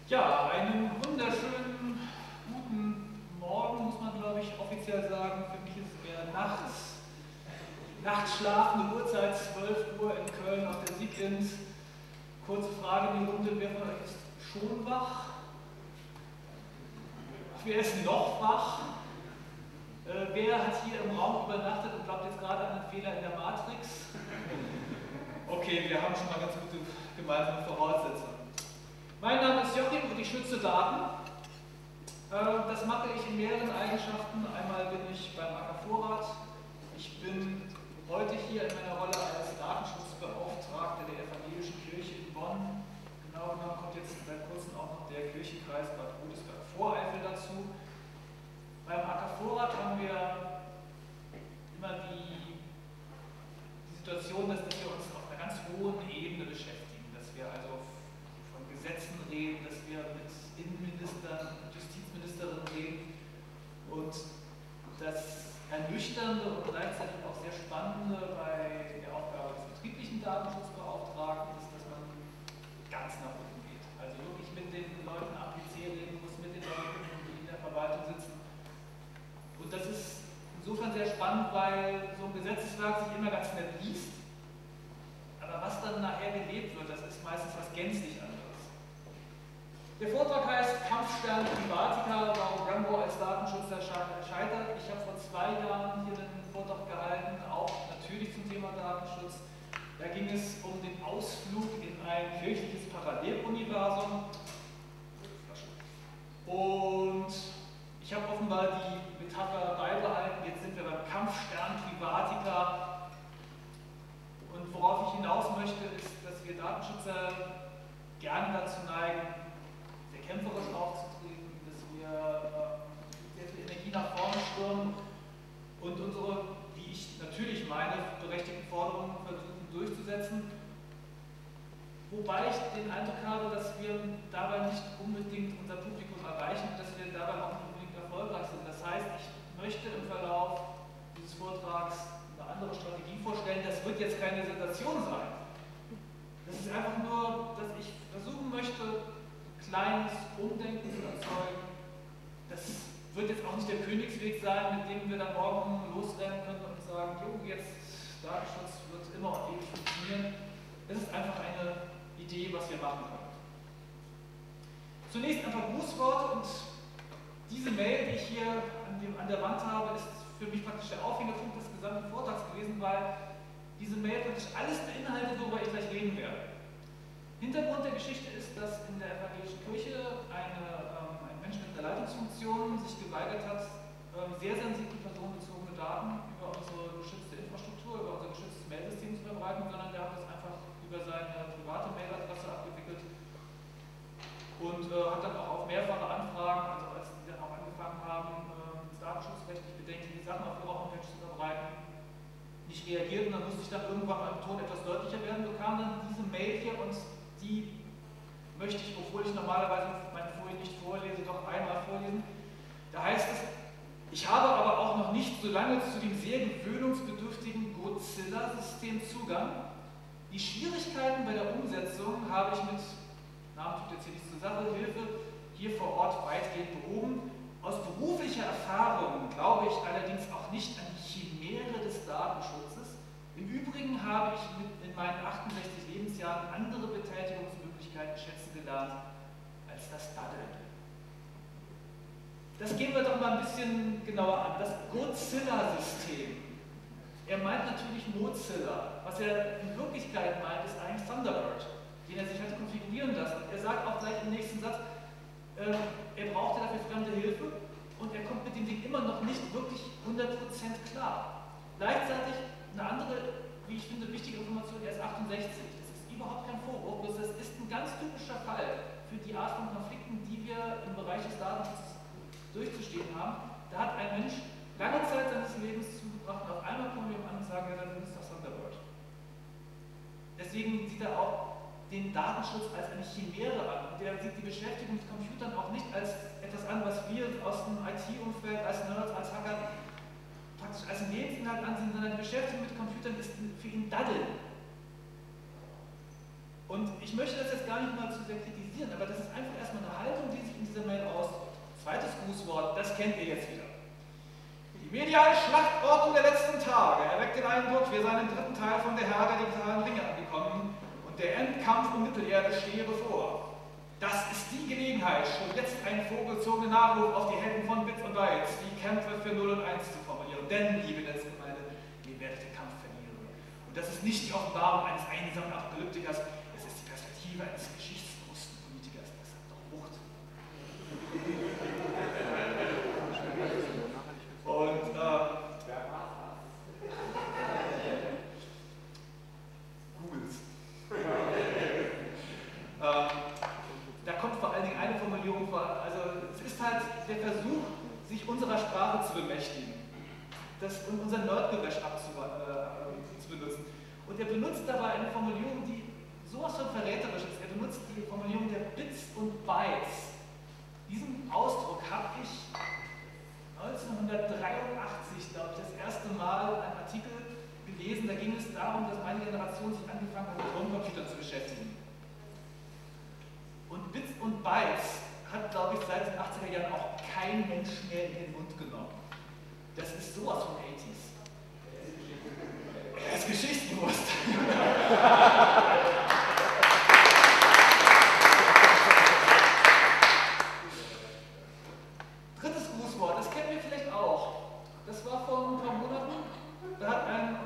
Ja, einen wunderschönen guten Morgen, muss man glaube ich offiziell sagen. Für mich ist es eher nachts. Nachtschlafende Uhrzeit, 12 Uhr in Köln auf der Sieglins. Kurze Frage in die Runde, wer von euch ist schon wach? Wer ist noch wach? Wer hat hier im Raum übernachtet und glaubt jetzt gerade an einen Fehler in der Matrix? Okay, wir haben schon mal ganz gute gemeinsame Voraussetzungen. Mein Name ist Joachim und ich schütze Daten. Das mache ich in mehreren Eigenschaften. Einmal bin ich beim AK Vorrat. Ich bin heute hier in meiner Rolle als Datenschutzbeauftragter der Evangelischen Kirche in Bonn. Genau genommen kommt jetzt seit kurzem auch noch der Kirchenkreis Bad Godesberg-Voreifel dazu. Beim AK Vorrat haben wir immer die Situation, dass wir uns auf einer ganz hohen Ebene beschäftigen, dass wir also von Gesetzen reden, dass wir mit Innenministern und Justizministerinnen reden und das Ernüchternde und gleichzeitig auch sehr Spannende bei der Aufgabe des betrieblichen Datenschutzbeauftragten ist, dass man ganz nach unten geht. Also wirklich mit den Leuten am PC reden muss, mit den Leuten, die in der Verwaltung sitzen. Und das ist insofern sehr spannend, weil so ein Gesetzeswerk sich immer ganz nett liest, aber was dann nachher gelebt wird, das ist meistens was gänzlich anderes. Der Vortrag heißt Kampfstern Privatica, warum Rambo als Datenschützer scheitert. Ich habe vor 2 Jahren hier einen Vortrag gehalten, auch natürlich zum Thema Datenschutz. Da ging es um den Ausflug in ein kirchliches Paralleluniversum. Und ich habe offenbar die Metapher beibehalten. Jetzt sind wir beim Kampfstern Privatica. Und worauf ich hinaus möchte, ist, dass wir Datenschützer gerne dazu neigen, sehr kämpferisch aufzutreten, dass wir sehr viel Energie nach vorne stürmen und unsere, wie ich natürlich meine, berechtigten Forderungen versuchen durchzusetzen. Wobei ich den Eindruck habe, dass wir dabei nicht unbedingt unser Publikum erreichen und dass wir dabei auch nicht unbedingt erfolgreich sind. Das heißt, ich möchte im Verlauf dieses Vortrags eine andere Strategie vorstellen. Das wird jetzt keine Sensation sein. Das ist einfach nur, dass ich versuchen möchte, kleines Umdenken zu erzeugen. Das wird jetzt auch nicht der Königsweg sein, mit dem wir dann morgen losrennen können und sagen, jo, jetzt Datenschutz wird immer und ewig funktionieren. Es ist einfach eine Idee, was wir machen können. Zunächst ein paar Grußworte und diese Mail, die ich hier an der Wand habe, ist für mich praktisch der Aufhängerpunkt des gesamten Vortrags gewesen, weil diese Mail praktisch alles beinhaltet, worüber ich gleich reden werde. Hintergrund der Geschichte ist, dass in der evangelischen Kirche ein Mensch mit einer Leitungsfunktion sich geweigert hat, sehr sensible personenbezogene Daten über unsere geschützte Infrastruktur, über unser geschütztes Mailsystem zu verbreiten, sondern der hat das einfach über seine private Mailadresse abgewickelt und hat dann auch auf mehrfache Anfragen, also als die dann auch angefangen haben, datenschutzrechtlich bedenkliche Sachen auf ihrer Homepage zu verbreiten, nicht reagiert und dann musste ich dann irgendwann beim Ton etwas deutlicher werden, bekam dann diese Mail hier und die möchte ich, obwohl ich normalerweise meine Folie nicht vorlese, doch einmal vorlesen. Da heißt es, ich habe aber auch noch nicht so lange zu dem sehr gewöhnungsbedürftigen Godzilla-System Zugang. Die Schwierigkeiten bei der Umsetzung habe ich mit, Namen tut jetzt hier nichts zur Sache, Hilfe hier vor Ort weitgehend behoben. Aus beruflicher Erfahrung glaube ich allerdings auch nicht an die Chimäre des Datenschutzes. Im Übrigen habe ich in meinen 68 Lebensjahren andere Betätigungsmöglichkeiten schätzen gelernt als das Daddeln. Das gehen wir doch mal ein bisschen genauer an. Das Godzilla-System. Er meint natürlich Mozilla. Was er in Wirklichkeit meint, ist eigentlich Thunderbird, den er sich hat konfigurieren lassen. Er sagt auch gleich im nächsten Satz, er brauchte dafür fremde Hilfe und er kommt mit dem Ding immer noch nicht wirklich 100% klar. Gleichzeitig eine andere, wie ich finde, wichtige Information, er ist 68. Das ist überhaupt kein Vorwurf, bloß das ist ein ganz typischer Fall für die Art von Konflikten, die wir im Bereich des Datenschutzes durchzustehen haben. Da hat ein Mensch lange Zeit seines Lebens zugebracht und auf einmal kommen wir ihm an und sagen, ja, dann ist das Thunderbird. Deswegen sieht er auch den Datenschutz als eine Chimäre an. Und der sieht die Beschäftigung mit Computern auch nicht als etwas an, was wir aus dem IT-Umfeld, als Nerds, als Hacker praktisch als Lebensinhalt ansehen, sondern die Beschäftigung mit Computern ist für ihn Daddeln. Und ich möchte das jetzt gar nicht mal zu sehr kritisieren, aber das ist einfach erstmal eine Haltung, die sich in dieser Mail ausdrückt. Zweites Grußwort, das kennt ihr jetzt wieder. Die mediale Schlachtordnung der letzten Tage erweckt den Eindruck, wir seien im dritten Teil von der Herr der digitalen Ringe angekommen und der Endkampf um Mittelerde stehe bevor. Das ist die Gelegenheit, schon jetzt einen vorgezogenen Nachruf auf die Helden von Bits und Bytes, die Kämpfe für 0 und 1 zu formulieren. Denn, liebe Netzgemeinde, ihr werdet den Kampf verlieren. Und das ist nicht die Offenbarung eines einsamen Apokalyptikers, es ist die Perspektive eines geschichtsbewussten Politikers. Das hat doch Wucht. Und Googles. Da kommt vor allen Dingen eine Formulierung vor, also es ist halt der Versuch, sich unserer Sprache zu bemächtigen, das und unser Nerdgewäsch zu benutzen. Und er benutzt dabei eine Formulierung, die sowas von verräterisch ist. Er benutzt die Formulierung der Bits und Bytes. Diesen Ausdruck habe ich 1983, glaube ich, das erste Mal einen Artikel gelesen. Da ging es darum, dass meine Generation sich angefangen hat, mit Homecomputern zu beschäftigen. Und Bits und Bytes hat, glaube ich, seit den 80er Jahren auch kein Mensch mehr in den Mund genommen. Das ist sowas von 80s. Er ist geschichtsbewusst. Drittes Grußwort, das kennen wir vielleicht auch. Das war vor ein paar Monaten. Da hat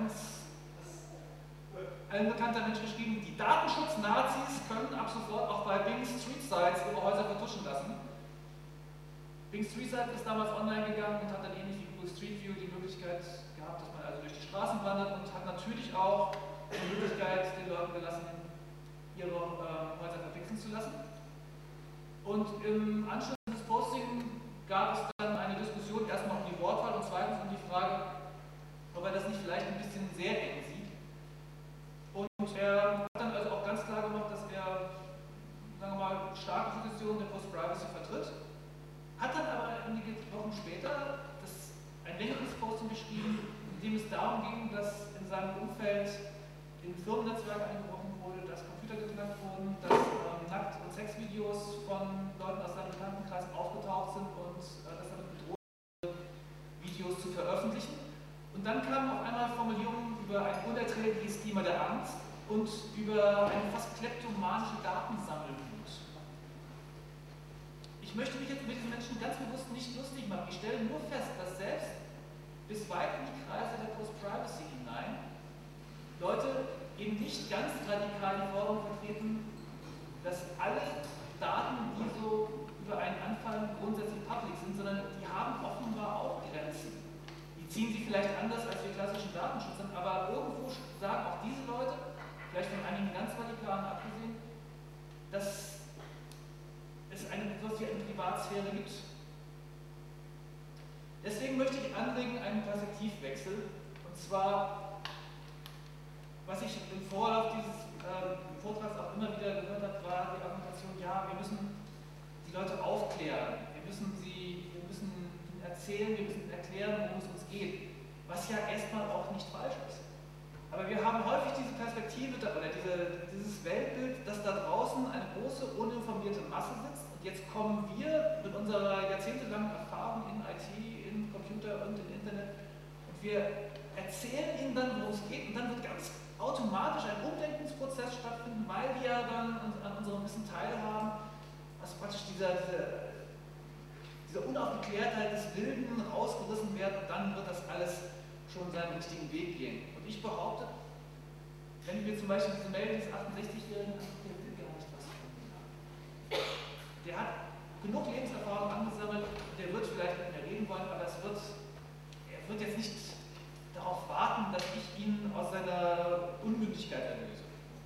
ein bekannter Mensch geschrieben, die Datenschutz-Nazis können ab sofort auch bei Bing Street Sites ihre Häuser vertuschen lassen. Bing Street Site ist damals online gegangen und hat dann ähnlich wie Google Street View die Möglichkeit gehabt, dass man also durch die Straßen wandert und hat natürlich auch die Möglichkeit den Leuten gelassen, ihre Häuser verpixeln zu lassen. Und im Anschluss an das Posting gab es dann eine Diskussion, erstmal um die Wortwahl und zweitens um die Frage, ob er das nicht vielleicht ein bisschen sehr eng sieht. Und er hat dann also auch ganz klar gemacht, dass er, sagen wir mal, starke Positionen der Post-Privacy vertritt, hat dann aber einige Wochen später ein längeres Posting geschrieben, in dem es darum ging, dass in seinem Umfeld in Firmennetzwerke eingebrochen wurde, dass Computer geknackt wurden, dass Nackt- und Sexvideos von Leuten aus seinem Bekanntenkreis aufgetaucht sind und dass damit bedroht wurde, Videos zu veröffentlichen. Und dann kamen auf einmal Formulierungen über ein unerträgliches Klima der Angst und über eine fast kleptomanische Datensammelwut. Ich möchte mich jetzt mit diesen Menschen ganz bewusst nicht lustig machen. Ich stelle nur fest, dass selbst bis weit in die Kreise der Post-Privacy hinein Leute eben nicht ganz radikal die Forderung vertreten, dass alle Daten, die so über einen anfallen, grundsätzlich public sind, sondern die haben offenbar auch Grenzen. Die ziehen sie vielleicht anders als wir klassischen Datenschützer, aber irgendwo sagen auch diese Leute, vielleicht von einigen ganz radikalen abgesehen, dass es sowas wie eine Privatsphäre gibt. Deswegen möchte ich anregen einen Perspektivwechsel, und zwar, was ich im Vorlauf dieses Vortrags auch immer wieder gehört habe, war die Argumentation, ja, wir müssen die Leute aufklären, wir müssen ihnen erzählen, wir müssen erklären, worum es uns geht, was ja erstmal auch nicht falsch ist. Aber wir haben häufig diese Perspektive oder dieses Weltbild, dass da draußen eine große, uninformierte Masse sitzt und jetzt kommen wir mit unserer jahrzehntelangen Erfahrung in IT, in Computer und im Internet und wir erzählen ihnen dann, worum es geht und dann wird ganz automatisch ein Umdenkungsprozess stattfinden, weil wir ja dann an unserem Wissen teilhaben, also praktisch dieser Unaufgeklärtheit des Wilden rausgerissen werden und dann wird das alles schon seinen richtigen Weg gehen. Und ich behaupte, wenn wir zum Beispiel diese Mail des 68-Jährigen angucken, der will gar nicht was von mir haben. Der hat genug Lebenserfahrung angesammelt, der wird vielleicht mit mir reden wollen, aber er wird jetzt nicht darauf warten, dass ich ihn aus seiner Unmündigkeit erlöse.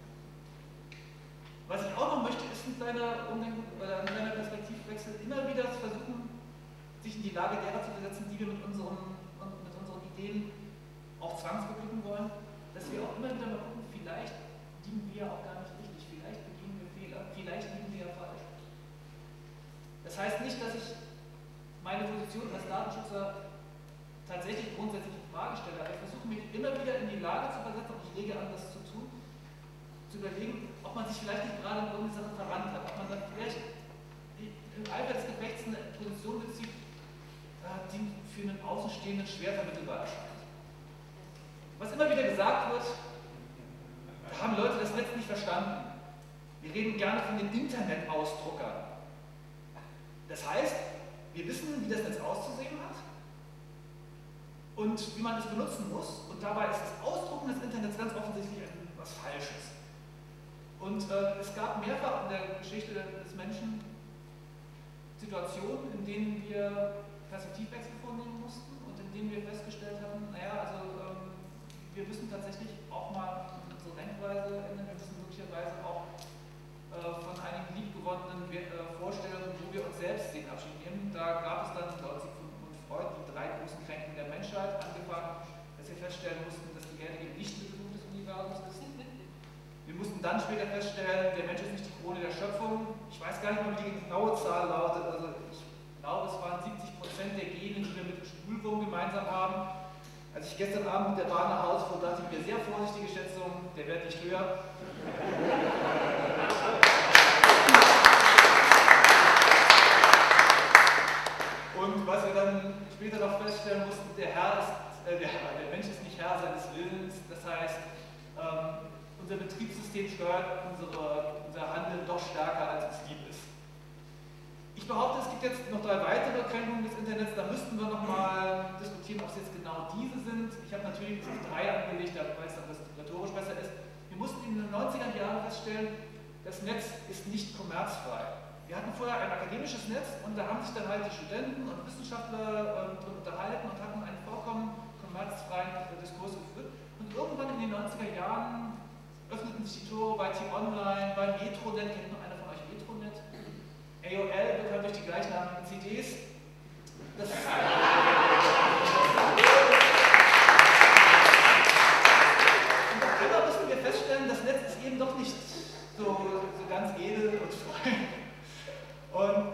Was ich auch noch möchte, ist in seiner Perspektivwechsel immer wieder versuchen, sich in die Lage derer zu versetzen, die wir mit unseren Ideen auch zwangsbeglücken wollen, dass wir auch immer wieder mal gucken, vielleicht liegen wir auch gar nicht richtig, vielleicht begehen wir Fehler, vielleicht liegen wir ja falsch. Das heißt nicht, dass ich meine Position als Datenschützer tatsächlich grundsätzlich in Frage stelle, aber ich versuche mich immer wieder in die Lage zu versetzen, und ich rege an, das zu tun, zu überlegen, ob man sich vielleicht nicht gerade in irgendeine Sache verrannt hat, ob man dann vielleicht im Eifer des Gefechts eine Position bezieht, die für einen Außenstehenden schwer vermittelbar erscheint. Was immer wieder gesagt wird, da haben Leute das Netz nicht verstanden. Wir reden gerne von den Internetausdruckern. Das heißt, wir wissen, wie das Netz auszusehen hat und wie man es benutzen muss. Und dabei ist das Ausdrucken des Internets ganz offensichtlich etwas Falsches. Und es gab mehrfach in der Geschichte des Menschen Situationen, in denen wir Perspektivwechsel vornehmen mussten und in denen wir festgestellt haben, naja, also wir müssen tatsächlich auch mal unsere Denkweise ändern, wir müssen möglicherweise auch von einigen liebgewonnenen Vorstellungen, wo wir uns selbst sehen, Abschied nehmen. Da gab es dann laut Sigmund Freud die 3 großen Kränkungen der Menschheit, angefangen, dass wir feststellen mussten, dass die Erde eben nicht Mittelpunkt des Universums ist. Wir mussten dann später feststellen, der Mensch ist nicht die Krone der Schöpfung. Ich weiß gar nicht mehr, wie die genaue Zahl lautet. Also ich glaube, es waren 70% der Gene, die wir mit dem Spulwurm gemeinsam haben. Als ich gestern Abend mit der Bahn nach Hause fuhr, dachte ich mir, sehr vorsichtige Schätzung, der Wert nicht höher. Und was wir dann später noch feststellen mussten, der Mensch ist nicht Herr seines Willens. Das heißt, unser Betriebssystem steuert unser Handeln doch stärker, als es lieb ist. Ich behaupte, es gibt jetzt noch 3 weitere Kränkungen des Internets, da müssten wir nochmal diskutieren, ob es jetzt genau diese sind. Ich habe natürlich 3 angelegt, weil es dann rhetorisch besser ist. Wir mussten in den 90er Jahren feststellen, das Netz ist nicht kommerzfrei. Wir hatten vorher ein akademisches Netz und da haben sich dann halt die Studenten und Wissenschaftler drin unterhalten und hatten einen vollkommen kommerzfreien Diskurs geführt. Und irgendwann in den 90er Jahren öffneten sich die Tore bei T-Online, bei Metronet. Kennt noch einer von euch Metronet? AOL, bekannt durch die gleichnamigen CDs. Und auf einmal müssen wir feststellen, das Netz ist eben doch nicht so ganz edel und frei. Und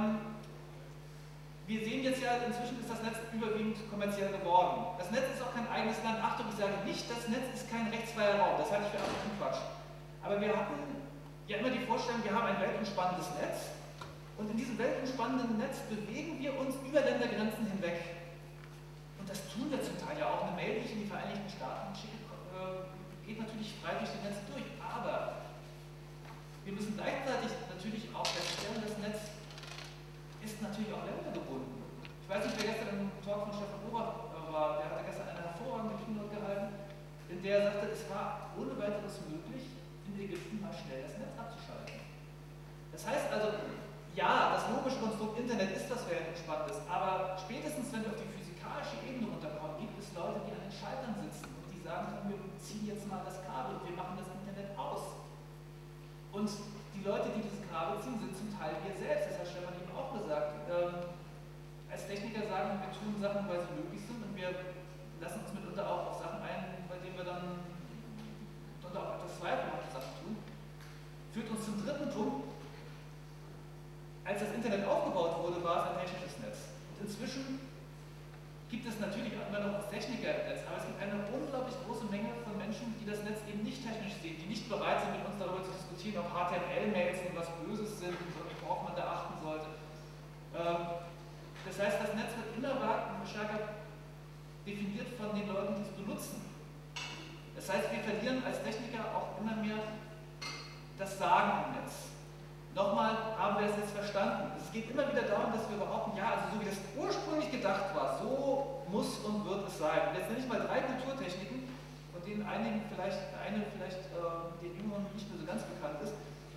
wir sehen jetzt ja, inzwischen ist das Netz überwiegend kommerziell geworden. Das Netz ist auch kein eigenes Land. Achtung, ich sage nicht, das Netz ist kein rechtsfreier Raum. Das halte ich für absoluten Quatsch. Aber wir hatten ja immer die Vorstellung, wir haben ein weltumspannendes Netz. Und in diesem weltumspannenden Netz bewegen wir uns über Ländergrenzen hinweg. Und das tun wir zum Teil ja auch. Eine Mail, die ich in die Vereinigten Staaten schicke, geht natürlich frei durch die Netze durch. Aber wir müssen gleichzeitig natürlich auch feststellen, das Netz ist natürlich auch ländergebunden. Ich weiß nicht, wer gestern im Talk von Stefan Ober war, der hatte gestern eine hervorragende Keynote gehalten, in der er sagte, es war ohne weiteres möglich, in Ägypten mal schnell das Netz abzuschalten. Das heißt also, ja, das logische Konstrukt Internet ist das Weltumspannendes, aber spätestens, wenn wir auf die physikalische Ebene runterkommen, gibt es Leute, die an den Schaltern sitzen und die sagen, wir ziehen jetzt mal das Kabel und wir machen das Internet aus. Und die Leute, die dieses Kabel ziehen, sind zum Teil wir selbst, das hat Stefan eben auch gesagt. Als Techniker sagen wir tun Sachen, weil sie möglich sind und wir lassen uns mitunter auch auf Sachen ein, bei denen wir dann mitunter auch etwas zweifelhafte Sachen tun. Führt uns zum 3. Punkt. Als das Internet aufgebaut wurde, war es ein technisches Netz. Und inzwischen gibt es natürlich Anwendungen als Techniker im Netz, aber es gibt eine unglaublich große Menge von Menschen, die das Netz eben nicht technisch sehen, die nicht bereit sind, mit uns darüber zu diskutieren, ob HTML-Mails nun was Böses sind und worauf man da achten sollte. Das heißt, das Netz wird immer stärker definiert von den Leuten, die es benutzen. Das heißt, wir verlieren als Techniker auch immer mehr das Sagen im Netz. Nochmal haben wir es jetzt verstanden. Es geht immer wieder darum, dass wir behaupten, ja, also so wie das ursprünglich gedacht war, so muss und wird es sein. Und jetzt nenne ich mal 3 Kulturtechniken, von denen eine vielleicht den Jüngeren nicht mehr so ganz bekannt ist,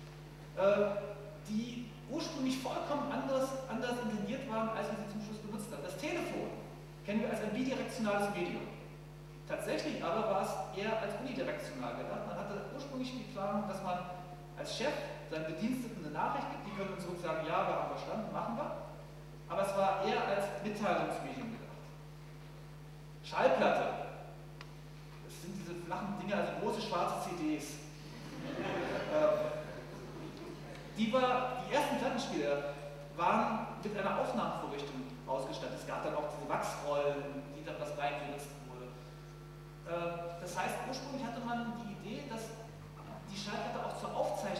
die ursprünglich vollkommen anders intendiert waren, als wir sie zum Schluss benutzt haben. Das Telefon kennen wir als ein bidirektionales Medium. Tatsächlich aber war es eher als unidirektional gedacht. Man hatte ursprünglich die Planung, dass man als Chef seinen Bediensteten eine Nachricht gibt, die können uns zurück sagen, ja, wir haben verstanden, machen wir. Aber es war eher als Mitteilungsmedium gedacht. Schallplatte. Das sind diese flachen Dinger, also große schwarze CDs. Die ersten Plattenspieler waren mit einer Aufnahmevorrichtung ausgestattet. Es gab dann auch diese Wachsrollen, in die dann was reingeritzt wurde. Das heißt, ursprünglich hatte man die Idee, dass die Schallplatte auch zur Aufzeichnung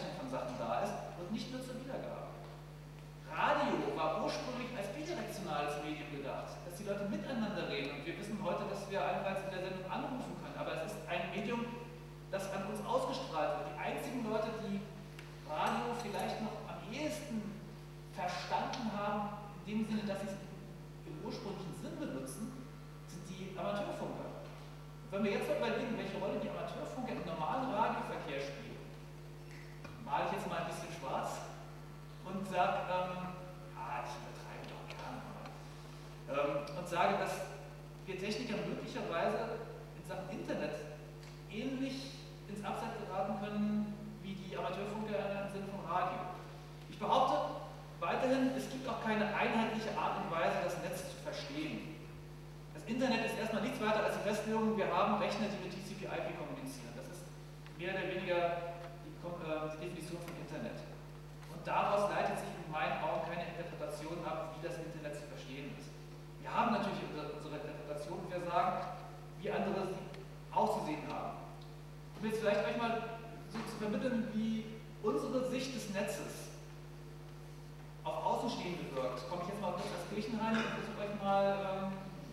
von uns ausgestrahlt wird. Die einzigen Leute, die Radio vielleicht noch am ehesten verstanden haben, in dem Sinne, dass sie es im ursprünglichen Sinn benutzen, sind die Amateurfunker. Und wenn wir jetzt mal überlegen, welche Rolle die Amateurfunker im normalen Radioverkehr spielen, male ich jetzt mal ein bisschen schwarz und sage, ich übertreibe doch gerne mal, und sage, dass wir Techniker möglicherweise in Sachen Internet ähnlich ins Abseits geraten können wie die Amateurfunker im Sinne von Radio. Ich behaupte weiterhin, es gibt auch keine einheitliche Art und Weise, das Netz zu verstehen. Das Internet ist erstmal nichts weiter als die Festlegung, wir haben Rechner, die mit TCP/IP kommunizieren. Das ist mehr oder weniger die Definition von Internet. Und daraus leitet sich in meinen Augen keine Interpretation ab, wie das Internet zu verstehen ist. Wir haben natürlich unsere Interpretation und wir sagen, wie andere sie auszusehen haben. Um jetzt vielleicht euch mal so zu vermitteln, wie unsere Sicht des Netzes auf Außenstehende wirkt, komme ich jetzt mal kurz als Kirchen rein und versuche euch mal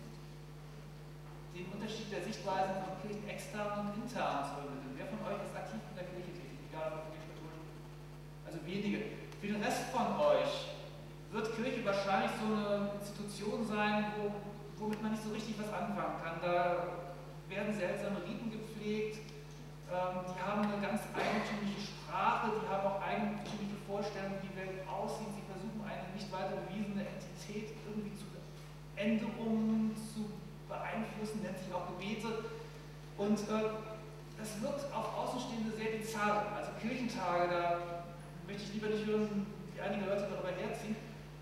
den Unterschied der Sichtweisen von Kirchen extern und intern zu vermitteln. Wer von euch ist aktiv in der Kirche tätig? Egal, ob ihr katholisch. Also wenige. Für den Rest von euch wird Kirche wahrscheinlich so eine Institution sein, womit man nicht so richtig was anfangen kann. Da werden seltsame Riten gepflegt, die haben eine ganz eigentümliche Sprache, die haben auch eigentümliche Vorstellungen, wie die Welt aussieht. Sie versuchen eine nicht weiter bewiesene Entität irgendwie zu Änderungen zu beeinflussen, nennt sich auch Gebete. Und das wirkt auf Außenstehende sehr bizarr. Also Kirchentage, da möchte ich lieber nicht hören, wie einige Leute darüber herziehen.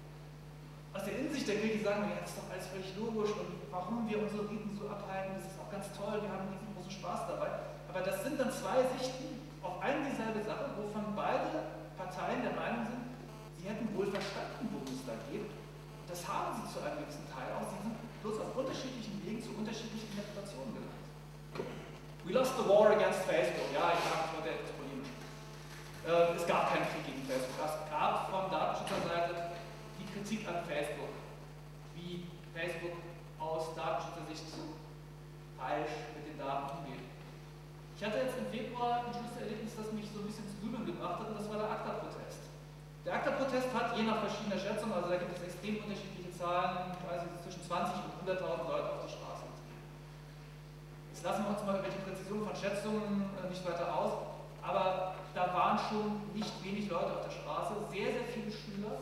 Aus der Innensicht der Kirche sagen wir, ja, das ist doch alles völlig logisch und warum wir unsere Riten so abhalten, das ist auch ganz toll, wir haben diesen großen Spaß dabei. Aber das sind dann zwei Sichten auf eine dieselbe Sache, wovon beide Parteien der Meinung sind, sie hätten wohl verstanden, worum es da geht. Das haben sie zu einem gewissen Teil auch. Sie sind bloß auf unterschiedlichen Wegen zu unterschiedlichen Interpretationen gelangt. We lost the war against Facebook. Ja, ich habe es etwas polemisch. Es gab keinen Krieg gegen Facebook. Es gab von Datenschutzerseite die Kritik an Facebook, wie Facebook aus Datenschutzersicht falsch mit den Daten umgeht. Ich hatte jetzt im Februar ein Schlüsselerlebnis, das mich so ein bisschen ins Grübeln gebracht hat, und das war der ACTA-Protest. Der ACTA-Protest hat je nach verschiedener Schätzung, also da gibt es extrem unterschiedliche Zahlen, also zwischen 20 und 100.000 Leute auf die Straße getrieben. Jetzt lassen wir uns mal über die Präzision von Schätzungen nicht weiter aus, aber da waren schon nicht wenig Leute auf der Straße, sehr, sehr viele Schüler.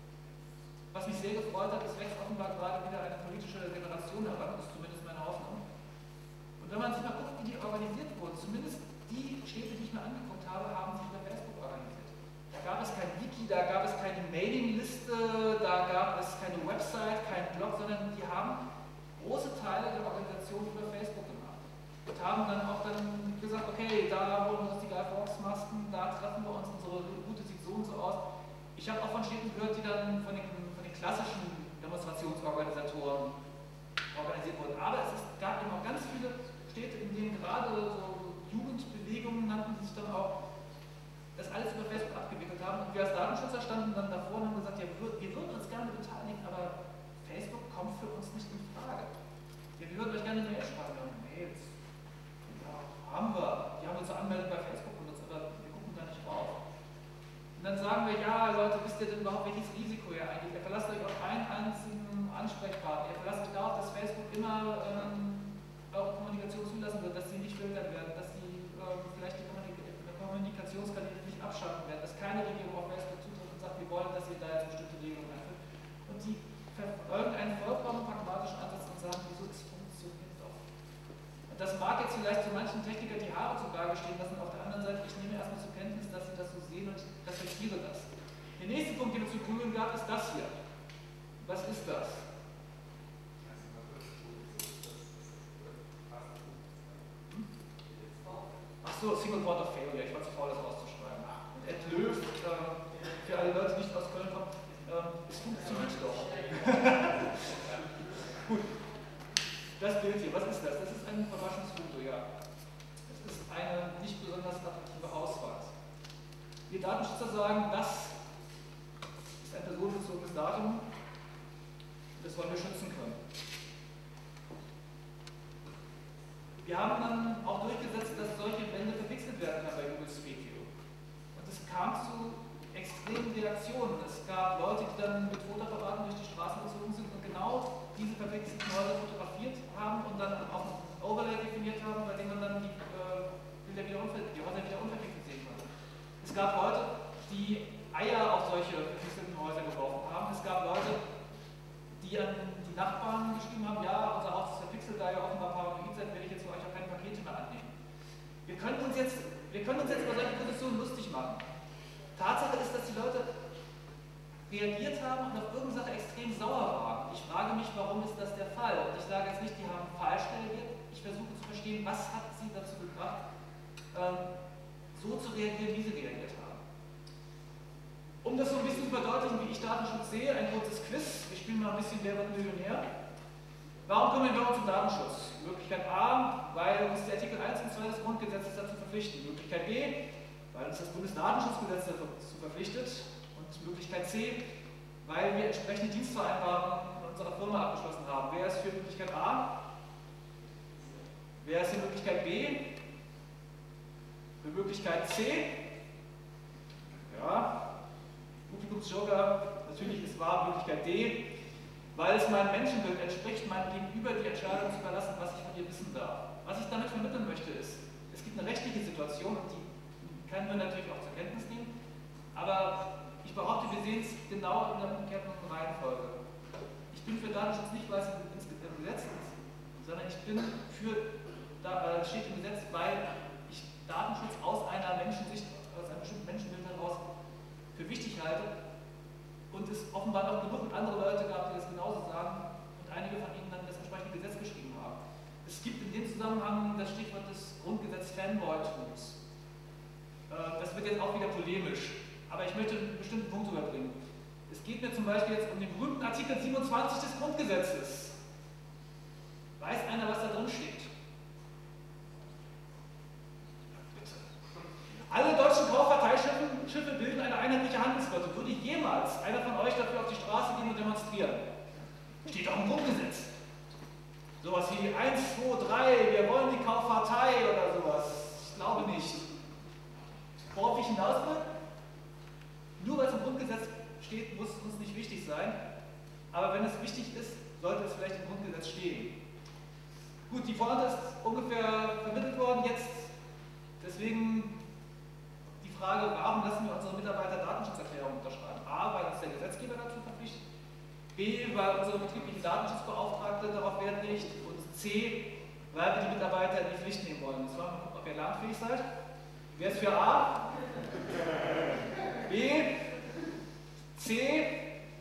Was mich sehr gefreut hat, es wächst offenbar gerade wieder eine politische Generation heran, das ist zumindest meine Hoffnung. Und wenn man sich mal guckt, wie die organisiert wurden, zumindest die Städte, die ich mir angeguckt habe, haben sich über Facebook organisiert. Da gab es kein Wiki, da gab es keine Mailingliste, da gab es keine Website, keinen Blog, sondern die haben große Teile der Organisation über Facebook gemacht. Und haben dann auch gesagt, okay, da holen wir uns die Guy-Fawkes-Masken, da treffen wir uns, unsere Route sieht so und so aus. Ich habe auch von Städten gehört, die dann von den klassischen Demonstrationsorganisatoren organisiert wurden. Aber es gab eben auch ganz viele Städte, in denen gerade so Jugendbewegungen nannten, die sich dann auch das alles über Facebook abgewickelt haben. Und wir als Datenschützer standen dann davor und haben gesagt, ja, wir würden uns gerne beteiligen, aber Facebook kommt für uns nicht in Frage. Ja, wir würden euch gerne eine Mail schreiben. Ja, Mails, ja, haben wir. Die haben wir zur Anmeldung bei Facebook benutzt, aber wir gucken da nicht drauf. Und dann sagen wir, ja Leute, wisst ihr denn überhaupt, welches Risiko ihr eingeht? Ihr verlasst euch auf einen einzigen Ansprechpartner. Ihr verlasst euch darauf, dass Facebook immer eure Kommunikation zulassen wird, dass sie nicht filtern werden, dass sie vielleicht die Kommunikationskanäle nicht abschaffen werden, dass keine Regierung auf Facebook zutritt und sagt, wir wollen, dass ihr da jetzt bestimmte Regelungen einführt. Und die verfolgen einen vollkommen pragmatischen Ansatz und sagen, wieso es funktioniert doch. Und das mag jetzt vielleicht für manchen Techniker die Haare zu Berge stehen lassen, auf der anderen Seite, ich nehme erstmal zur Kenntnis, dass sie das so sehen und ich respektiere das. Der nächste Punkt, den es zu grübeln gab, ist das hier. Was ist das? Achso, Single Point of Failure, ich war zu faul, das auszuschreiben. Und Ed Löw, für alle Leute, die nicht aus Köln kommen, es funktioniert doch. Gut, das Bild hier, was ist das? Das ist ein Verwaschungsfoto, ja. Das ist eine nicht besonders attraktive Ausweis. Wir Datenschützer sagen, das ist ein personenbezogenes Datum, das wollen wir schützen können. Wir haben dann auch durchgesetzt, dass solche Wände verpixelt werden kann bei Google Street View. Und es kam zu extremen Reaktionen. Es gab Leute, die dann mit Fotoapparaten durch die Straßen gezogen sind und genau diese verwechselten Häuser fotografiert haben und dann auch ein Overlay definiert haben, bei dem man dann die Häuser wieder unverpixelt sehen konnte. Es gab Leute, die Eier auf solche verpixelten Häuser geworfen haben. Es gab Leute, die an die Nachbarn geschrieben haben, ja, unser Haus ist verpixelt, da ihr offenbar paranoid seid, werde ich jetzt für euch auch keine Pakete mehr annehmen. Wir können uns jetzt über solche Positionen lustig machen. Tatsache ist, dass die Leute reagiert haben und auf irgendeine Sache extrem sauer waren. Ich frage mich, warum ist das der Fall? Und ich sage jetzt nicht, die haben falsch reagiert. Ich versuche zu verstehen, was hat sie dazu gebracht, so zu reagieren, wie sie reagiert haben. Um das so ein bisschen zu verdeutlichen, wie ich Datenschutz sehe, ein kurzes Quiz. Wir spielen mal ein bisschen Wer wird Millionär. Warum kümmern wir uns um Datenschutz? Möglichkeit A, weil uns der Artikel 1 und 2 des Grundgesetzes dazu verpflichten. Möglichkeit B, weil uns das Bundesdatenschutzgesetz dazu verpflichtet. Und Möglichkeit C, weil wir entsprechende Dienstvereinbarungen in unserer Firma abgeschlossen haben. Wer ist für Möglichkeit A? Wer ist für Möglichkeit B? Für Möglichkeit C? Ja. Publikumsjoker, natürlich ist wahr Möglichkeit D, weil es meinem Menschenbild entspricht, meinem Gegenüber die Entscheidung zu überlassen, was ich von ihr wissen darf. Was ich damit vermitteln möchte ist, es gibt eine rechtliche Situation und die können wir natürlich auch zur Kenntnis nehmen, aber ich behaupte, wir sehen es genau in der umgekehrten Reihenfolge. Ich bin für Datenschutz nicht, weil es im Gesetz ist, sondern ich bin für, es steht im Gesetz, weil ich Datenschutz aus einer Menschensicht, aus einem bestimmten Menschenbild heraus für wichtig halte und es offenbar noch genug andere Leute gab, die das genauso sagen und einige von ihnen dann das entsprechende Gesetz geschrieben haben. Es gibt in dem Zusammenhang das Stichwort des Grundgesetz-Fanboy-Tums. Das wird jetzt auch wieder polemisch, aber ich möchte einen bestimmten Punkt überbringen. Es geht mir zum Beispiel jetzt um den berühmten Artikel 27 des Grundgesetzes. Weiß einer, was da drin steht? Alle deutschen Kaufverteilschiffe bilden eine einheitliche Handelsflotte. Würde jemals einer von euch dafür auf die Straße gehen und demonstrieren? Steht doch im Grundgesetz. Sowas wie 1, 2, 3, wir wollen die Kaufverteil oder sowas. Ich glaube nicht. Worauf ich hinaus will? Nur weil es im Grundgesetz steht, muss es uns nicht wichtig sein. Aber wenn es wichtig ist, sollte es vielleicht im Grundgesetz stehen. Gut, die Pointe ist ungefähr vermittelt worden jetzt. Deswegen die Frage, warum lassen wir unsere Mitarbeiter Datenschutzerklärungen unterschreiben? A, weil uns der Gesetzgeber dazu verpflichtet, B, weil unsere betriebliche Datenschutzbeauftragte darauf Wert legt und C, weil wir die Mitarbeiter in die Pflicht nehmen wollen. Jetzt wollen wir mal gucken, ob ihr lernfähig seid. Wer ist für A? B? C?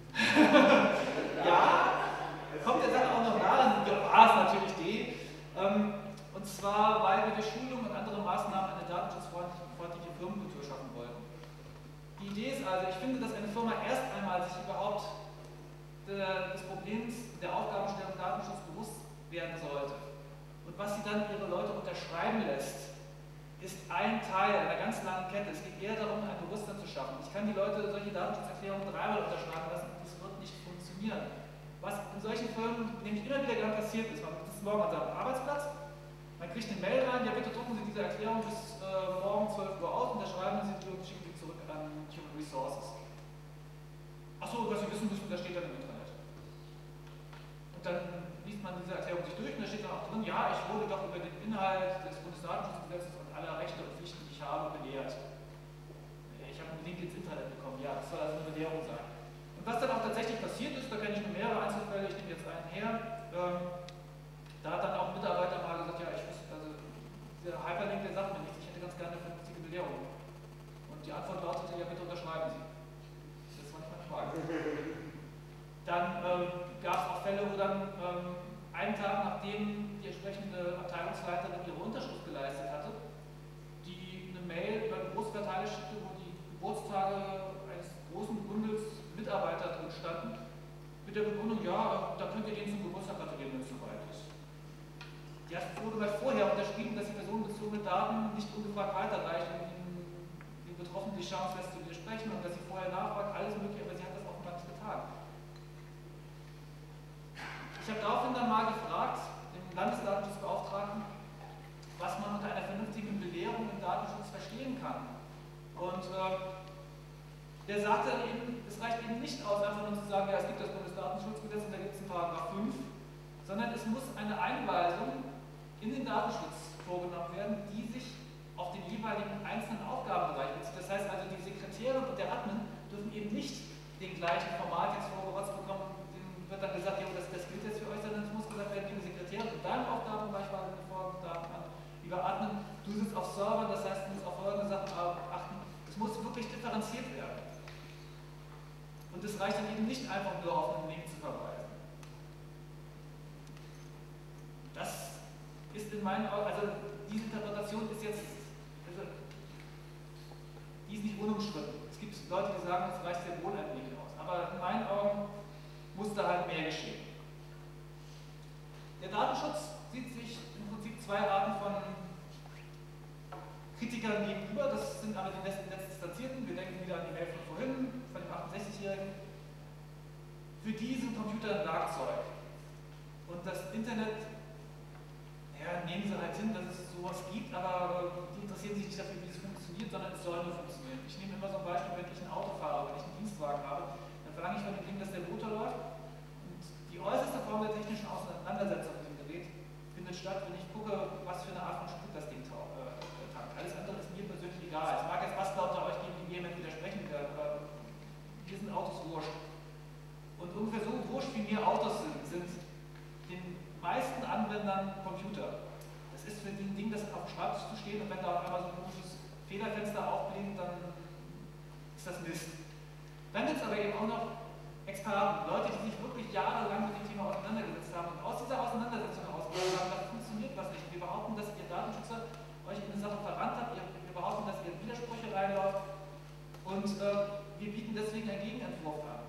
Ja? Kommt der Sache auch noch nahe? A ist natürlich D. Und zwar, weil wir durch Schulung und andere Maßnahmen eine datenschutzfreundliche Firmenkultur schaffen wollen. Die Idee ist also, ich finde, dass eine Firma erst einmal sich überhaupt des Problems der Aufgabenstellung Datenschutz bewusst werden sollte. Und was sie dann ihre Leute unterschreiben lässt, ist ein Teil einer ganz langen Kette. Es geht eher darum, ein Bewusstsein zu schaffen. Ich kann die Leute solche Datenschutzerklärungen dreimal unterschreiben lassen und das wird nicht funktionieren. Was in solchen Firmen nämlich immer wieder gern passiert ist, man sitzt morgen an seinem Arbeitsplatz, man kriegt eine Mail rein, ja bitte drucken Sie diese Erklärung bis morgen 12 Uhr aus, unterschreiben Sie die und schicken Sie zurück an Human Resources. Achso, was Sie wissen müssen, das steht dann im Internet. Und dann liest man diese Erklärung sich durch und da steht dann auch drin, ja, ich wurde doch über den Inhalt des Bundesdatenschutzgesetzes und aller Rechte und Pflichten, die ich habe, belehrt. Ich habe einen Link ins Internet bekommen, ja, das soll also eine Belehrung sein. Und was dann auch tatsächlich passiert ist, da kenne ich nur mehrere Einzelfälle, ich nehme jetzt einen her, da hat dann auch ein Mitarbeiter mal gesagt, ja, ich wusste, also der Hyperlink, der sagt mir nichts, ich hätte ganz gerne eine vernünftige Belehrung. Und die Antwort lautete, ja, bitte unterschreiben Sie. Das war nicht meine Frage. Dann gab es auch Fälle, wo dann einen Tag nachdem die entsprechende Abteilungsleiterin ihre Unterschrift geleistet hatte, die eine Mail über den Großverteiler schickte, wo die Geburtstage eines großen Bundes Mitarbeiter drin standen, mit der Begründung, ja, da könnt ihr denen zum Geburtstag gratulieren, wenn es soweit ist. Die hat vorher unterschrieben, dass die personenbezogene Daten nicht ungefragt weiterreicht und den Betroffenen die Chance lässt zu widersprechen und dass sie vorher nachfragt, alles mögliche, aber sie hat das offenbar nicht getan. Ich habe daraufhin dann mal gefragt, den Landesdatenschutzbeauftragten, was man unter einer vernünftigen Belehrung Belehrung im Datenschutz verstehen kann. Und der sagt dann eben, es reicht eben nicht aus, einfach nur zu sagen, ja, es gibt das Bundesdatenschutzgesetz und da gibt es einen Paragraph 5, sondern es muss eine Einweisung in den Datenschutz vorgenommen werden, die sich auf den jeweiligen einzelnen Aufgabenbereich bezieht. Das heißt also, die Sekretärin und der Admin dürfen eben nicht den gleichen Format jetzt vorgerotzt bekommen, denen wird dann gesagt, ja, das gilt jetzt für euch, sondern es muss gesagt werden, liebe Sekretärin, in deinem Aufgabenbereich war eine folgende Daten an, lieber Admin, du sitzt auf Servern, das heißt, du musst auf folgende Sachen achten. Es muss wirklich differenziert werden. Und es reicht dann eben nicht einfach nur auf einen Link zu verweisen. Das ist in meinen Augen, also diese Interpretation ist jetzt, also, die ist nicht unumstritten. Es gibt Leute, die sagen, das reicht sehr wohl ein Link aus. Aber in meinen Augen muss da halt mehr geschehen. Der Datenschutz sieht sich im Prinzip zwei Arten von Kritikern gegenüber. Das sind aber die Netzdistanzierten. Wir denken wieder an die Mail von vorhin, von dem 68-Jährigen. Für die sind Computer ein Werkzeug. Und das Internet, ja, nehmen sie halt hin, dass es sowas gibt, aber die interessieren sich nicht dafür, wie es funktioniert, sondern es soll nur funktionieren. Ich nehme immer so ein Beispiel, wenn ich ein Auto fahre, wenn ich einen Dienstwagen habe, dann verlange ich von dem Ding, dass der Motor läuft. Und die äußerste Form der technischen Auseinandersetzung mit dem Gerät findet statt, wenn ich gucke, was für eine Art von Sprit das Ding tankt. Alles andere ist mir persönlich egal. Es mag jetzt Bastler unter euch geben, die mir jemand widersprechen werden, aber mir sind Autos wurscht. Und ungefähr so wurscht wie mir Autos sind den meisten Anwendern Computer. Das ist für den Ding, das auf dem Schreibtisch zu stehen, und wenn da auf einmal so ein komisches Fehlerfenster aufblinkt, dann ist das Mist. Dann gibt es aber eben auch noch Experten, Leute, die sich wirklich jahrelang mit dem Thema auseinandergesetzt haben und aus dieser Auseinandersetzung herausgekommen haben, da funktioniert was nicht. Wir behaupten, dass ihr Datenschützer euch in eine Sache verrannt habt, wir behaupten, dass ihr in Widersprüche reinläuft, und wir bieten deswegen einen Gegenentwurf an,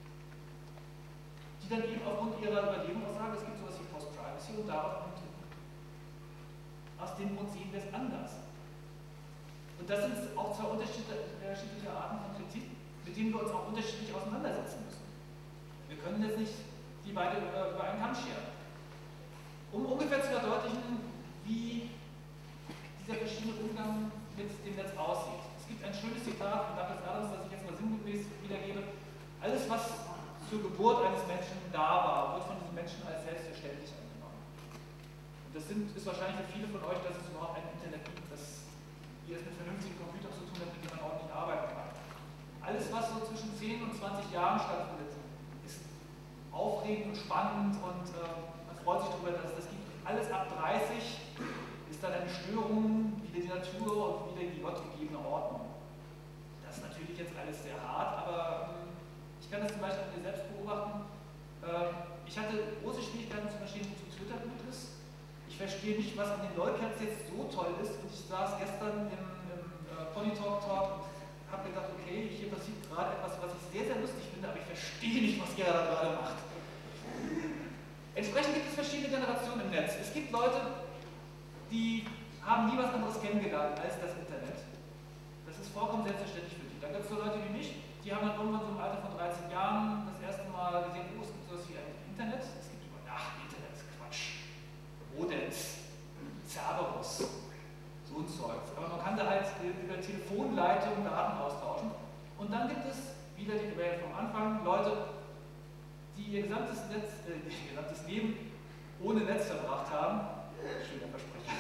die dann eben aufgrund ihrer Überlegung auch sagen, es gibt sowas wie Post-Privacy und darauf kommt hin. Aus dem Grund sehen wir es anders. Und das sind auch zwei unterschiedliche Arten von Kritik, mit denen wir uns auch unterschiedlich auseinandersetzen müssen. Wir können jetzt nicht die beide über einen Kamm scheren. Um ungefähr zu verdeutlichen, wie dieser verschiedene Umgang mit dem Netz aussieht. Es gibt ein schönes Zitat von Douglas Adams, das ich jetzt mal sinngemäß wiedergebe. Alles, was zur Geburt eines Menschen da war, wird von diesem Menschen als selbstverständlich angenommen. Und das ist wahrscheinlich für viele von euch, dass es überhaupt ein Internet gibt, dass ihr es mit vernünftigen Computern zu tun habt, mit denen man ordentlich arbeiten kann. Alles, was so zwischen 10 und 20 Jahren stattfindet, ist aufregend und spannend, und man freut sich darüber, dass es das gibt. Alles ab 30 ist dann eine Störung, wieder die Natur und wieder die gottgegebene Ordnung. Das ist natürlich jetzt alles sehr hart, aber ich kann das zum Beispiel an mir selbst beobachten. Ich hatte große Schwierigkeiten zu verstehen, wozu Twitter gut ist. Ich verstehe nicht, was an den Lolcats jetzt so toll ist, und ich saß gestern im Ponytalk und habe gedacht, okay, hier passiert gerade etwas, was ich sehr, sehr lustig finde, aber ich verstehe nicht, was ihr da gerade macht. Entsprechend gibt es verschiedene Generationen im Netz. Es gibt Leute, die haben nie was anderes kennengelernt als das Internet. Das ist vollkommen selbstverständlich für die. Dann gibt es so Leute wie mich, die haben dann irgendwann so im Alter von 13 Jahren das erste Mal gesehen, oh, es gibt sowas wie ein Internet. Es gibt über, Internet ist Quatsch. Modems, Cerberus, so ein Zeugs. Aber man kann da halt über Telefonleitungen Daten austauschen. Und dann gibt es, wieder die Welt vom Anfang, Leute, die ihr gesamtes Leben ohne Netz verbracht haben. Schöner Versprecher.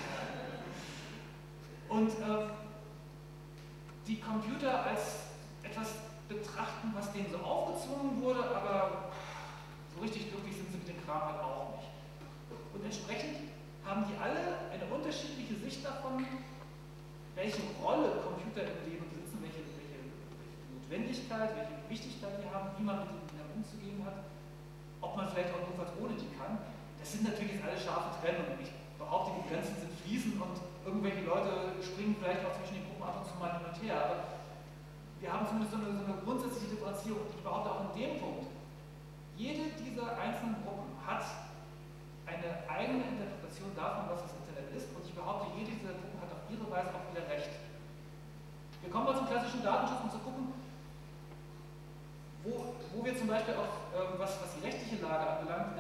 Und die Computer als etwas betrachten, was denen so aufgezwungen wurde, aber so richtig glücklich sind sie mit dem Kram halt auch nicht. Und entsprechend haben die alle eine unterschiedliche Sicht davon, welche Rolle Computer im Leben besitzen, welche Notwendigkeit, welche Wichtigkeit die haben, wie man mit ihnen umzugehen hat, ob man vielleicht auch notfalls ohne die kann. Das sind natürlich jetzt alle scharfe Trennungen. Ich behaupte, die Grenzen sind fließend und irgendwelche Leute springen vielleicht auch zwischen den Gruppen ab und zu mal hin und her. Aber wir haben zumindest so eine grundsätzliche Differenzierung. Ich behaupte auch in dem Punkt, jede dieser einzelnen Gruppen hat eine eigene Interpretation davon, was das Internet ist, und ich behaupte, jede dieser Gruppen hat auf ihre Weise auch wieder recht. Wir kommen mal zum klassischen Datenschutz, um zu gucken, wo wir zum Beispiel auch, was die rechtliche Lage anbelangt,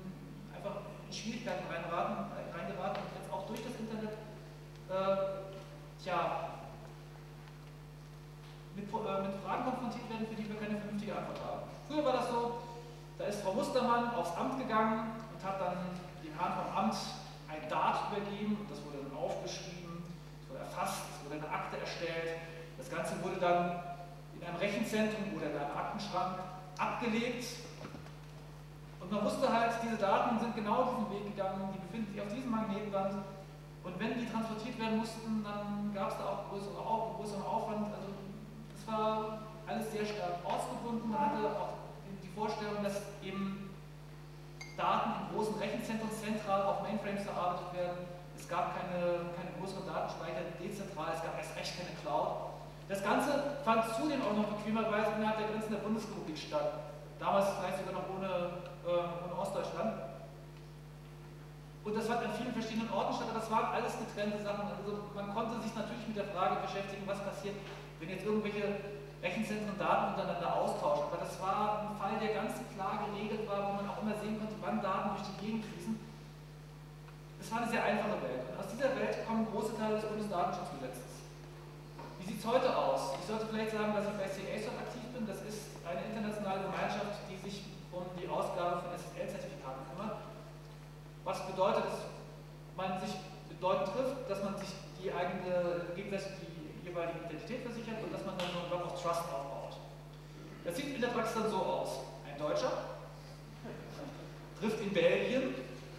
einfach in Schwierigkeiten reingeraten und jetzt auch durch das Internet mit Fragen konfrontiert werden, für die wir keine vernünftige Antwort haben. Früher war das so, da ist Frau Mustermann aufs Amt gegangen und hat dann den Herrn vom Amt ein Dart übergeben und das wurde dann aufgeschrieben, es wurde erfasst, es wurde eine Akte erstellt. Das Ganze wurde dann in einem Rechenzentrum oder in einem Aktenschrank abgelegt. Und man wusste halt, diese Daten sind genau diesen Weg gegangen, die befinden sich auf diesem Magnetband. Und wenn die transportiert werden mussten, dann gab es da auch größeren Aufwand. Also es war alles sehr stark ortsgebunden. Man hatte auch die Vorstellung, dass eben Daten in großen Rechenzentren zentral auf Mainframes verarbeitet werden. Es gab keine größeren Datenspeicher dezentral, es gab erst recht keine Cloud. Das Ganze fand zudem auch noch bequemerweise innerhalb der Grenzen der Bundesrepublik statt. Damals vielleicht sogar noch ohne Ostdeutschland. Und das fand an vielen verschiedenen Orten statt, aber das waren alles getrennte Sachen. Also man konnte sich natürlich mit der Frage beschäftigen, was passiert, wenn jetzt irgendwelche Rechenzentren Daten untereinander austauschen. Aber das war ein Fall, der ganz klar geregelt war, wo man auch immer sehen konnte, wann Daten durch die Gegend fließen. Es war eine sehr einfache Welt. Und aus dieser Welt kommen große Teile des Bundesdatenschutzgesetzes. Wie sieht es heute aus? Ich sollte vielleicht sagen, dass ich bei CASOT aktiv bin. Das ist eine internationale Gemeinschaft, die sich um die Ausgabe von SSL-Zertifikaten kümmert. Was bedeutet, dass man sich bedeutend trifft, dass man sich gegenseitig die jeweilige Identität versichert und dass man dann so einen Block of Trust aufbaut. Das sieht in der Praxis dann so aus. Ein Deutscher trifft in Belgien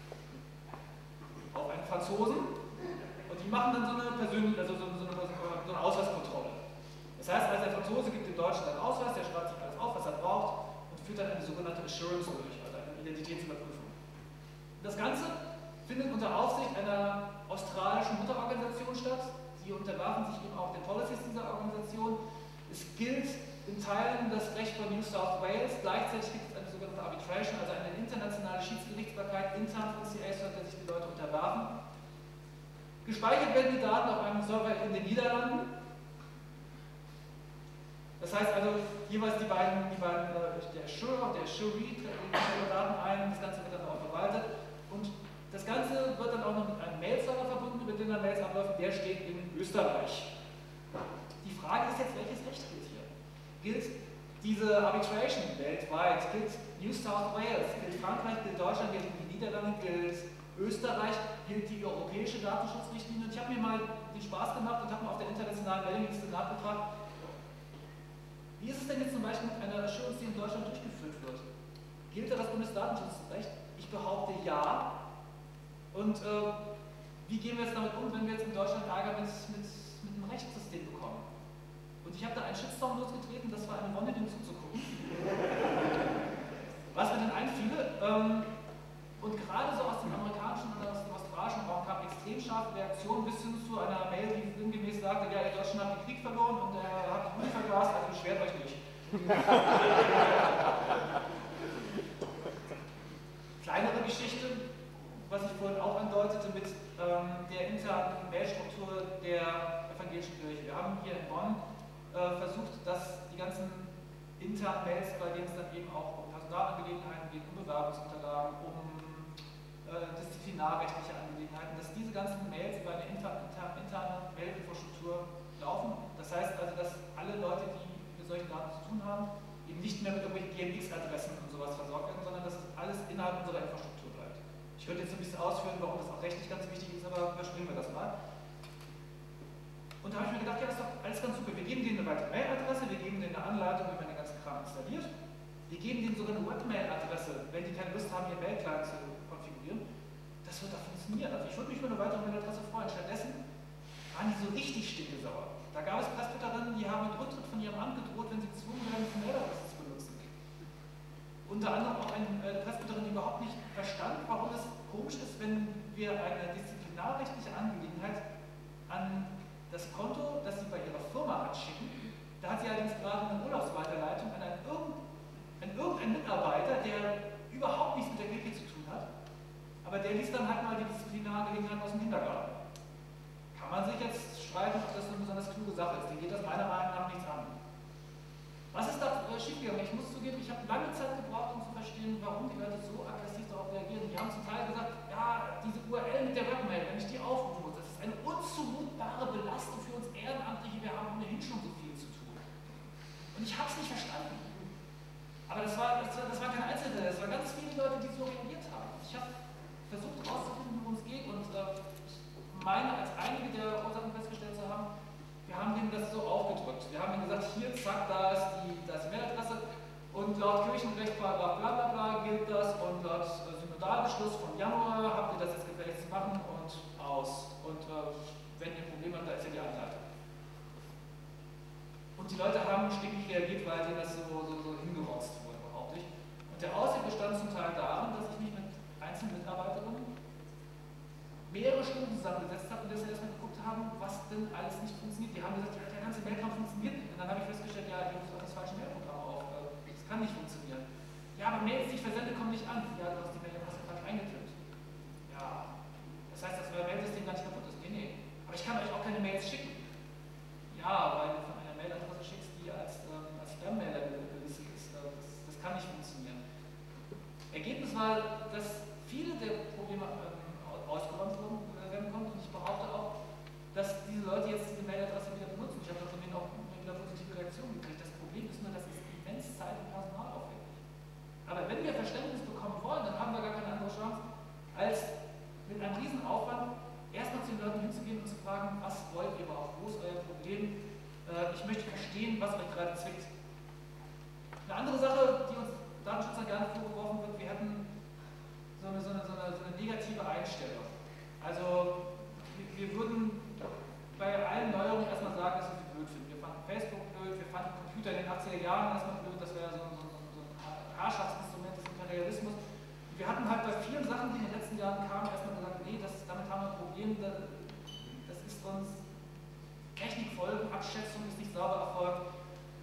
auf einen Franzosen und die machen dann so eine Ausweiskontrolle. Das heißt, also der Franzose gibt dem Deutschen einen Ausweis, der schreibt sich alles auf, was er braucht und führt dann eine sogenannte Assurance durch, also eine Identitätsüberprüfung. Das Ganze findet unter Aufsicht einer australischen Mutterorganisation statt. Sie unterwerfen sich eben auch den Policies dieser Organisation. Es gilt in Teilen das Recht von New South Wales. Gleichzeitig gibt es eine sogenannte Arbitration, also eine internationale Schiedsgerichtsbarkeit intern von CASOT, der sich die Leute unterwerfen. Gespeichert werden die Daten auf einem Server in den Niederlanden. Das heißt also, jeweils der Assurer und der Assuree tragen die Daten ein, das Ganze wird dann auch verwaltet. Und das Ganze wird dann auch noch mit einem Mail-Server verbunden, über den dann Mails abläuft, der steht in Österreich. Die Frage ist jetzt, welches Recht gilt hier? Gilt diese Arbitration weltweit? Gilt New South Wales? Gilt Frankreich? Gilt Deutschland? Gilt die Niederlande? Gilt Österreich? Gilt die europäische Datenschutzrichtlinie? Und ich habe mir mal den Spaß gemacht und habe mal auf der internationalen Mailingliste nachgefragt, wie ist es denn jetzt zum Beispiel mit einer Assurance, die in Deutschland durchgeführt wird? Gilt da das Bundesdatenschutzrecht? Ich behaupte ja. Und wie gehen wir jetzt damit um, wenn wir jetzt in Deutschland Ärger mit einem Rechtssystem bekommen? Und ich habe da einen Shitstorm losgetreten, das war eine Wonne, dem zuzugucken. Was mir dann einfiel, und gerade so aus dem amerikanischen oder aus dem australischen Raum kam extrem scharfe Reaktionen bis hin zu einer Mail, die sinngemäß sagte, ja, ihr Deutschen habt den Krieg verloren und er hat die Blut verglast, also beschwert euch nicht. Kleinere Geschichte, was ich vorhin auch andeutete mit der internen Mailstruktur der evangelischen Kirche. Wir haben hier in Bonn versucht, dass die ganzen internen Mails, bei denen es dann eben auch um Personalangelegenheiten geht, um Bewerbungsunterlagen, um disziplinarrechtliche Angelegenheiten, dass diese ganzen Mails über eine interne Mailinfrastruktur laufen. Das heißt also, dass alle Leute, die mit solchen Daten zu tun haben, eben nicht mehr mit irgendwelchen GMX-Adressen und sowas versorgt werden, sondern dass es alles innerhalb unserer Infrastruktur bleibt. Ich könnte jetzt ein bisschen ausführen, warum das auch rechtlich ganz wichtig ist, aber überspringen wir das mal. Und da habe ich mir gedacht, ja, das ist doch alles ganz super. Wir geben denen eine weitere Mailadresse, wir geben denen eine Anleitung, wie man den ganzen Kram installiert. Wir geben denen sogar eine Webmail-Adresse, wenn die keine Lust haben, ihr Mail-Client zu konfigurieren. Das wird doch funktionieren. Also ich würde mich über eine weitere Mailadresse freuen. Stattdessen waren die so richtig stinkesauer. Da gab es Presbyterinnen, die haben mit Rücktritt von ihrem Amt gedroht, wenn sie gezwungen werden, diese Mailadresse zu benutzen. Unter anderem auch eine Presbyterin, die überhaupt nicht verstand, warum es komisch ist, wenn wir eine disziplinarrechtliche Angelegenheit an das Konto, das sie bei ihrer Firma anschicken. Da hat sie allerdings gerade eine Urlaubsweiterleitung an irgendeinen Mitarbeiter, der überhaupt nichts mit der Kirche zu tun hat, aber der liest dann halt mal die Disziplinarangelegenheit aus dem Kindergarten. Kann man sich jetzt streiten, ob das eine besonders kluge Sache ist. Den geht das meiner Meinung nach nichts an. Was ist da schiefgegangen? Ich muss zugeben, ich habe lange Zeit gebraucht, um zu verstehen, warum die Leute so aggressiv darauf reagieren. Die haben zum Teil gesagt, ja, diese URL mit der Webmail, wenn ich die aufrufen muss, das ist eine unzumutbare Belastung für meine als einige der Ursachen festgestellt zu haben, wir haben denen das so aufgedrückt. Wir haben ihnen gesagt, hier, zack, da ist die Mailadresse und laut Kirchenrecht, bla bla bla gilt das und laut Synodalbeschluss von Januar habt ihr das jetzt gefälligst zu machen und aus. Und wenn ihr ein Problem habt, da ist ja die Anleitung. Und die Leute haben stinkig reagiert, weil denen das so hingerotzt wurde, behaupte ich. Und der Aussicht bestand zum Teil darin, dass ich mich mit einzelnen Mitarbeiterinnen mehrere Stunden zusammengesetzt habe und dass wir erstmal geguckt haben, was denn alles nicht funktioniert. Die haben gesagt, ja, der ganze Mailprogramm funktioniert nicht. Und dann habe ich festgestellt, ja, ihr ruft auch das falsche Mailprogramm auf. Das kann nicht funktionieren. Ja, aber Mails, die ich versende, kommen nicht an. Ja, du hast die Mail falsch eingeklemmt. Ja, das heißt, dass euer Mailsystem gar nicht kaputt ist. Nee. Aber ich kann euch auch keine Mails schicken. Ja, weil du von einer Mailadresse schickst, die als Spam-Mailer gelistet ist. Das kann nicht funktionieren. Ergebnis war, dass viele der Probleme ausgeräumt werden konnten. Und ich behaupte auch, dass diese Leute jetzt diese Mailadresse wieder benutzen. Ich habe von denen auch wieder positive Reaktionen gekriegt. Das Problem ist nur, dass es immens Zeit und Personal aufwendig ist. Aber wenn wir Verständnis bekommen wollen, dann haben wir gar keine andere Chance, als mit einem riesen Aufwand erstmal zu den Leuten hinzugehen und zu fragen, was wollt ihr überhaupt, wo ist euer Problem? Ich möchte verstehen, was euch gerade zwickt. Eine andere Sache, die uns Datenschützer gerne vorgeworfen wird, wir hätten so eine negative Einstellung. Also wir würden bei allen Neuerungen erstmal sagen, dass wir sie blöd finden. Wir fanden Facebook blöd, wir fanden Computer in den 80er Jahren erstmal blöd, das wäre so ein Herrschaftsinstrument des Imperialismus. Und wir hatten halt bei vielen Sachen, die in den letzten Jahren kamen, erstmal gesagt, nee, damit haben wir ein Problem, das ist uns Technikfolgenabschätzung ist nicht sauber erfolgt.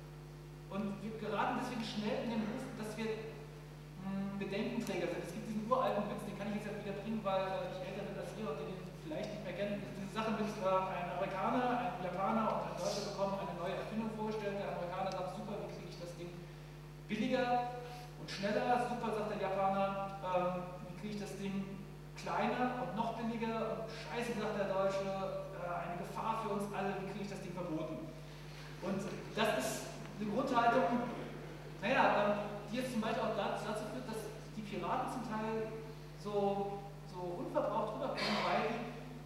Und wir geraten deswegen schnell in den Ruf, dass wir Bedenkenträger sind. Es gibt diesen uralten Witz, den kann ich jetzt wieder bringen, weil ich älter bin als ihr und den vielleicht nicht mehr kennen. Diese Sache mit ein Amerikaner, ein Japaner und ein Deutscher bekommen eine neue Erfindung vorgestellt. Der Amerikaner sagt, super, wie kriege ich das Ding billiger und schneller? Super, sagt der Japaner, wie kriege ich das Ding kleiner und noch billiger? Und scheiße, sagt der Deutsche, eine Gefahr für uns alle, wie kriege ich das Ding verboten? Und das ist eine Grundhaltung, die jetzt zum Beispiel auch dazu führt, dass die Piraten zum Teil so unverbraucht rüberkommen, weil die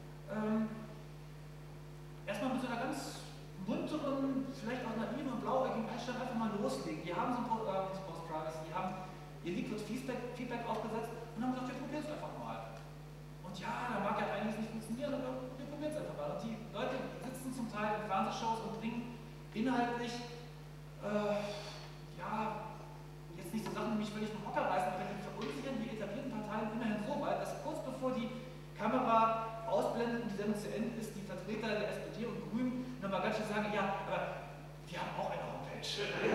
erstmal mit so einer ganz munteren, vielleicht auch naiven und blauäugigen Einstellung einfach mal loslegen. Die haben so ein Post-Privacy, die haben ihr Liquid Feedback aufgesetzt und haben gesagt, wir probieren es einfach mal. Und ja, da mag ja eigentlich nicht funktionieren, aber wir probieren es einfach mal. Und die Leute sitzen zum Teil in Fernsehshows und bringen inhaltlich jetzt nicht so Sachen, die mich völlig vom Hocker reißen, aber die verunsichern die etablierten Parteien immerhin so weit, dass kurz bevor die Kamera ausblendet und die Sendung zu Ende ist, die Vertreter der SPD und Grünen nochmal ganz schön sagen, ja, aber wir haben auch eine Homepage.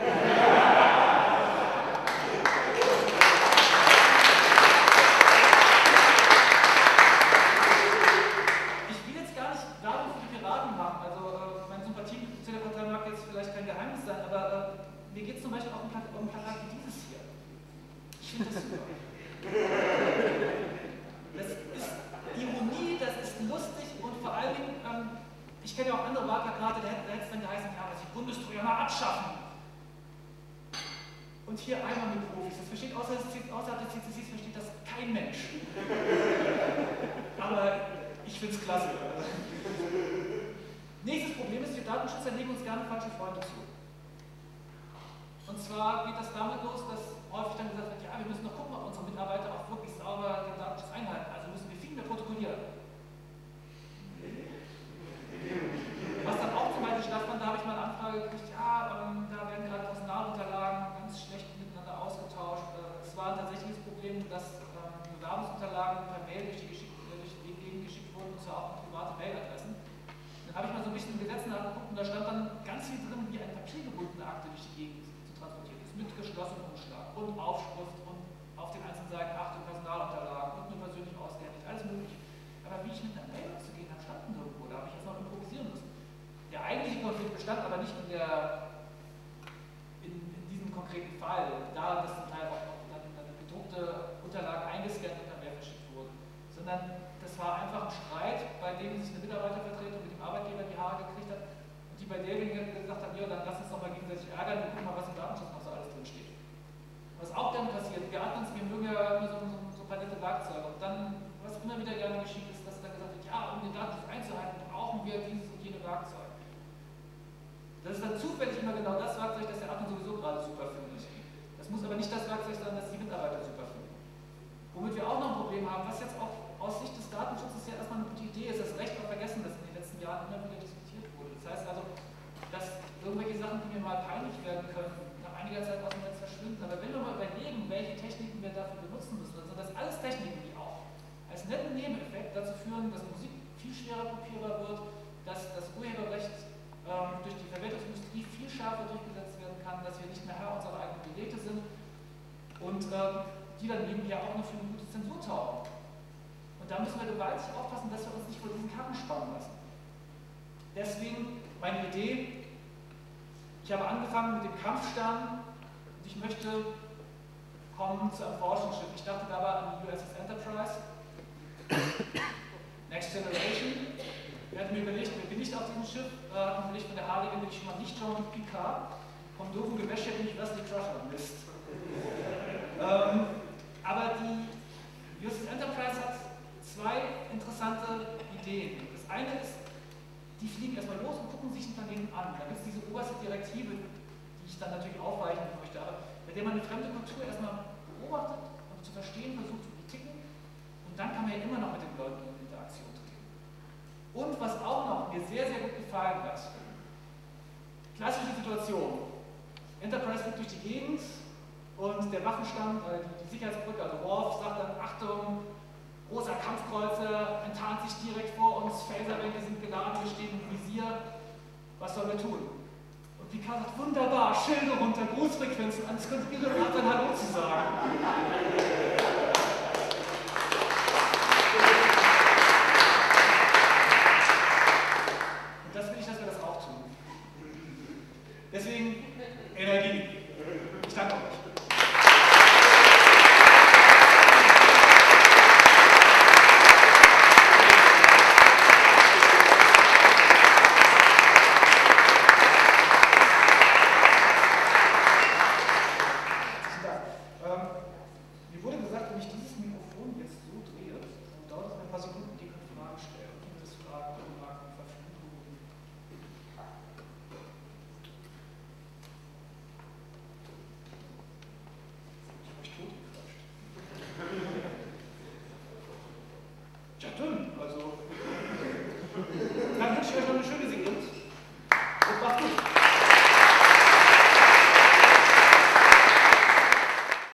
Ich will jetzt gar nicht Werbung für die Piraten machen, also meine Sympathie zu der Partei mag jetzt vielleicht kein Geheimnis sein, aber mir geht es zum Beispiel auch um Plakat wie dieses hier. Ich finde das super. Das ist Ironie, das ist lustig und vor allen Dingen, ich kenne ja auch andere Wahlplakate, da hätte es dann geheißen, ja, aber die Bundestrojaner abschaffen. Und hier einmal mit Profis. Das versteht außerhalb des CCCs versteht das kein Mensch. Aber ich finde es klasse. Nächstes Problem ist, wir Datenschützer legen uns gerne falsche Freunde zu. Und zwar geht das damit los, dass häufig dann gesagt wird, ja, wir müssen noch gucken, ob unsere Mitarbeiter auch wirklich sauber den Datenschutz einhalten. Also müssen wir viel mehr protokollieren. Was dann auch zum Beispiel stattfand, da habe ich mal eine Anfrage gekriegt, ja, da werden gerade Personalunterlagen ganz schlecht miteinander ausgetauscht. Es war ein tatsächliches Problem, dass Bewerbungsunterlagen per Mail durch die Gegend geschickt wurden, und zwar auch an private Mailadressen. Dann habe ich mal so ein bisschen in Gesetzen nachgeguckt und da stand dann ganz viel drin, wie eine papiergebundene Akte durch die Gegend zu transportieren ist, mit geschlossenem Umschlag und Aufschrift und auf den einzelnen Seiten Achtung, Personalunterlagen und nur persönlich ausgehändigt, alles mögliche. Aber wie ich mit einer Mail umzugehen habe, stand nirgendwo, da habe ich erst mal improvisieren müssen. Der eigentliche Konflikt bestand aber nicht in diesem konkreten Fall, da das zum Teil auch dann gedruckte Unterlagen eingescannt und per Mail verschickt wurden, sondern das war einfach ein Streit, bei dem sich eine Mitarbeitervertretung mit dem Arbeitgeber die Haare gekriegt hat und die bei derjenigen gesagt hat, ja, dann lass uns doch mal gegenseitig ärgern und gucken mal, was im Datenschutz noch so alles drin steht. Was auch dann passiert, wir mögen ja immer so ein paar nette Werkzeuge und dann, was immer wieder gerne geschieht, ist, dass dann gesagt wird, ja, um den Datenschutz einzuhalten, brauchen wir dieses und jene Werkzeug. Das ist dann zufällig immer genau das Werkzeug, das der Admin sowieso gerade super findet. Das muss aber nicht das Werkzeug sein, das die Mitarbeiter super finden. Womit wir auch noch ein Problem haben, was jetzt auch aus Sicht des Datenschutzes ja erstmal eine gute Idee ist, das Recht auf Vergessen, das in den letzten Jahren immer wieder diskutiert wurde. Das heißt also, dass irgendwelche Sachen, die mir mal peinlich werden können, nach einiger Zeit aus dem Netz verschwinden. Aber wenn wir mal überlegen, welche Techniken wir dafür benutzen müssen, dann sind das alles Techniken, die auch als netten Nebeneffekt dazu führen, dass Musik viel schwerer kopierbar wird, dass das Urheberrecht durch die Verwertungsindustrie viel schärfer durchgesetzt werden kann, dass wir nicht mehr Herr unserer eigenen Geräte sind und die dann eben ja auch noch für eine gute Zensur taugen. Und da müssen wir gewaltig aufpassen, dass wir uns nicht vor diesen Karren spannen lassen. Deswegen meine Idee, ich habe angefangen mit dem Kampfstern und ich möchte kommen zu einem Forschungsschiff. Ich dachte dabei an die USS Enterprise, Next Generation. Wir hatten mir überlegt, wer bin ich auf diesem Schiff? Hatten überlegt, von der Harlingen bin ich schon mal nicht Jean-Luc Picard, vom doofen Gewäscher bin ich Wesley Crusher. Mist. Aber die USS Enterprise hat zwei interessante Ideen. Das eine ist, die fliegen erstmal los und gucken sich ein Planeten an. Da gibt es diese oberste Direktive, die ich dann natürlich aufweichen möchte, aber bei der man eine fremde Kultur erstmal beobachtet und zu verstehen versucht, wie die ticken. Und dann kann man ja immer noch mit den Leuten in Interaktion treten. Und was auch noch mir sehr, sehr gut gefallen hat, klassische Situation. Enterprise fliegt durch die Gegend und der Waffenstand, die Sicherheitsbrücke, also Worf, sagt dann, Achtung, großer Kampfkreuzer enttarnt sich direkt vor uns, Phaserbänke sind geladen, wir stehen im Visier, was sollen wir tun? Und Picard sagt, wunderbar, Schilde runter, Grußfrequenzen an, es könnte ihre Art sein, Hallo zu sagen. Und das will ich, dass wir das auch tun. Deswegen Energie. Ich danke euch. Dann wünsche ich euch noch eine schöne Sequenz und macht's gut.